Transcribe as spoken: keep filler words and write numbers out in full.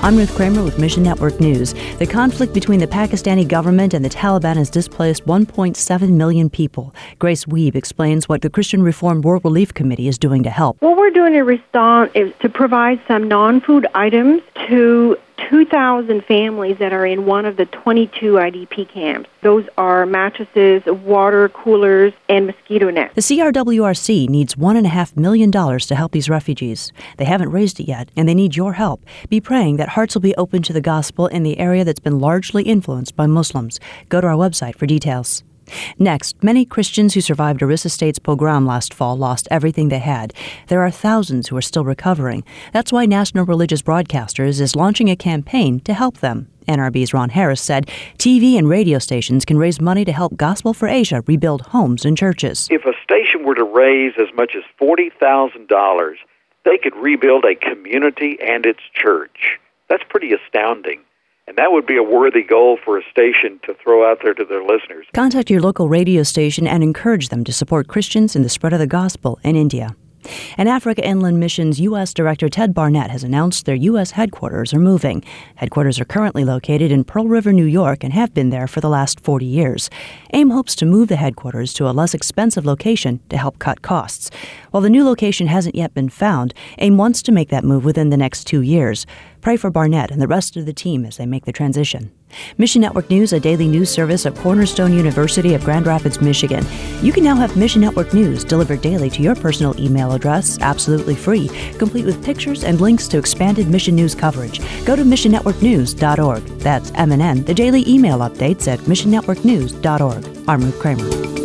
I'm Ruth Kramer with Mission Network News. The conflict between the Pakistani government and the Taliban has displaced one point seven million people. Grace Weeb explains what the Christian Reform World Relief Committee is doing to help. What we're doing in response is to provide some non-food items to two thousand families that are in one of the twenty-two I D P camps. Those are mattresses, water coolers, and mosquito nets. The C R W R C needs one point five million dollars to help these refugees. They haven't raised it yet, and they need your help. Be praying that hearts will be open to the gospel in the area that's been largely influenced by Muslims. Go to our website for details. Next, many Christians who survived Orissa State's pogrom last fall lost everything they had. There are thousands who are still recovering. That's why National Religious Broadcasters is launching a campaign to help them. N R B's Ron Harris said T V and radio stations can raise money to help Gospel for Asia rebuild homes and churches. If a station were to raise as much as forty thousand dollars, they could rebuild a community and its church. That's pretty astounding. And that would be a worthy goal for a station to throw out there to their listeners. Contact your local radio station and encourage them to support Christians in the spread of the gospel in India. And Africa Inland Mission's U S Director Ted Barnett has announced their U S headquarters are moving. Headquarters are currently located in Pearl River, New York, and have been there for the last forty years. AIM hopes to move the headquarters to a less expensive location to help cut costs. While the new location hasn't yet been found, AIM wants to make that move within the next two years. Pray for Barnett and the rest of the team as they make the transition. Mission Network News, a daily news service of Cornerstone University of Grand Rapids, Michigan. You can now have Mission Network News delivered daily to your personal email address, absolutely free, complete with pictures and links to expanded Mission News coverage. Go to mission network news dot org. That's M N N, the daily email updates at mission network news dot org. I'm Ruth Kramer.